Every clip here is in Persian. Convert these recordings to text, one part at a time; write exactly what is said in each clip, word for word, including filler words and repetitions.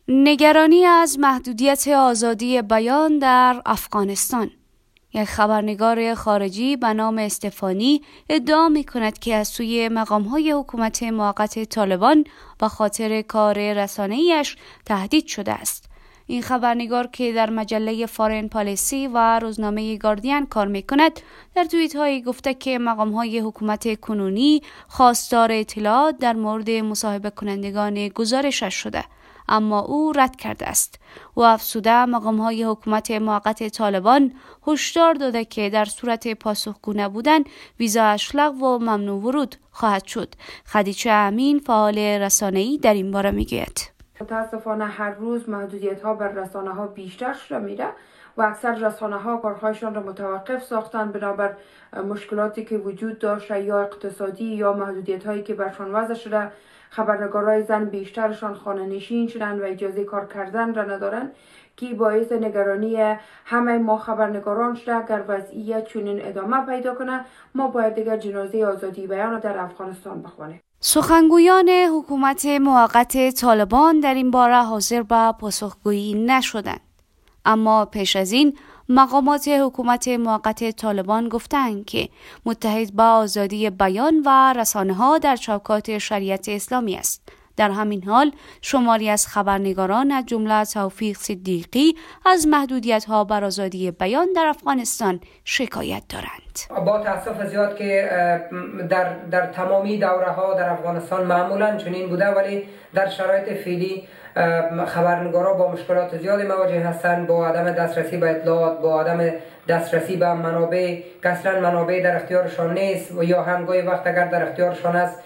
نگرانی از محدودیت آزادی بیان در افغانستان. یک خبرنگار خارجی به نام استفانی ادعا می کند که از سوی مقام‌های حکومت موقت طالبان به خاطر کار رسانه‌ایش تهدید شده است. این خبرنگار که در مجله فارن پالیسی و روزنامه گاردین کار می کند در توییت هایی گفته که مقام‌های حکومت کنونی خواستار اطلاعات در مورد مصاحبه کنندگان گزارشش شده، اما او رد کرده است. و افزوده مقام‌های حکومت موقت طالبان هشدار داده که در صورت پاسخگو نبودن ویزایش لغو و ممنوع ورود خواهد شد. خدیجه امین فعال رسانه‌ای در این باره میگوید: متاسفانه هر روز محدودیت ها بر رسانه ها بیشتر شده میره و اکثر رسانه ها کارهایشان را متوقف ساختن بنابر مشکلاتی که وجود داشته، یا اقتصادی یا محدودیت هایی که برشان وضع شده. خبرنگارای زن بیشترشان خانه نشین شدن و اجازه کار کردن را ندارن که باعث نگرانی همه ما خبرنگاران شده. اگر وضعیت چنین ادامه پیدا کنه ما باید دیگر جنازه آزادی بیان را در افغانستان بخوانیم. سخنگویان حکومت موقت طالبان در این باره حاضر به پاسخگویی نشدند، اما پیش از این مقامات حکومت موقت طالبان گفتند که متحد با آزادی بیان و رسانه‌ها در چوکات شریعت اسلامی است. در همین حال شماری از خبرنگاران از جمله توفیق صدیقی از محدودیت‌ها بر آزادی بیان در افغانستان شکایت دارند. با تأسف زیاد که در در تمامی دوره‌ها در افغانستان معمولاً چنین بوده، ولی در شرایط فعلی خبرنگارا با مشکلات زیادی مواجه هستند، با عدم دسترسی به اطلاعات، با عدم دسترسی به منابع که اصلا منابع در اختیارشان نیست، و یا هم گاهی وقت اگر در اختیارشان است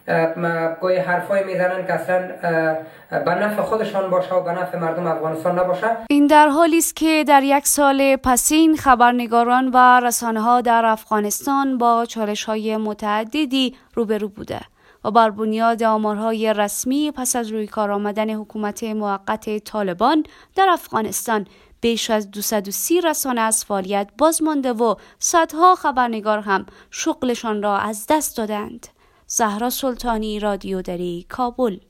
گاهی حرفای میزنن که اصلا به نفع خودشان باشه و به نفع مردم افغانستان نباشه. این در حالی است که در یک سال پسین خبرنگاران و رسانه‌ها در افغانستان با چالش‌های متعددی روبرو بوده و بر بنیاد آمارهای رسمی پس از روی کار آمدن حکومت موقت طالبان در افغانستان بیش از دویست و سی رسانه از فعالیت باز مانده و صدها خبرنگار هم شغلشان را از دست دادند. زهرا سلطانی، رادیو دری، کابل.